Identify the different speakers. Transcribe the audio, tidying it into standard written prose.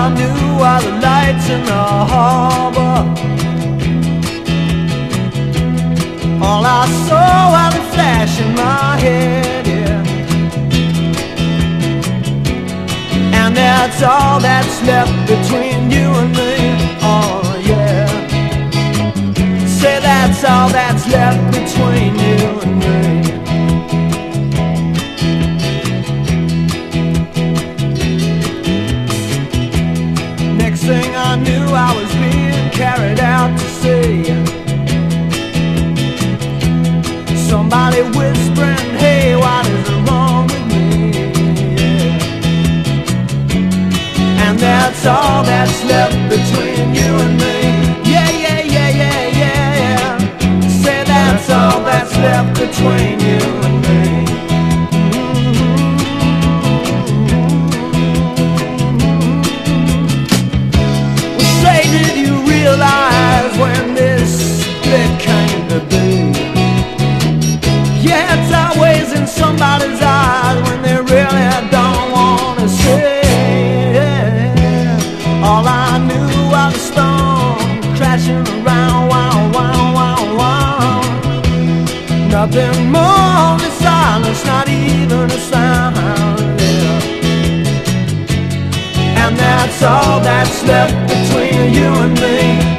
Speaker 1: I knew were the lights in the harbor. All I saw was a flash in my head, yeah. And that's all that's left between you and me, oh yeah. Say that's all that's left between you and me. Next thing I knew, I was being carried out to sea. Somebody whispering, hey, what is wrong with me? Yeah. And that's all that's left between you and me. Yeah, yeah, yeah, yeah, yeah, yeah. Say that's all that's left between you and me. Well, say, did you realize when this split came to be? Yeah, it's always in somebody's eyes when they really don't want to see. All I knew was a storm crashing around, wow, wow, wow, wow. Nothing more, only silence, not even a sound, yeah. And that's all that's left between you and me.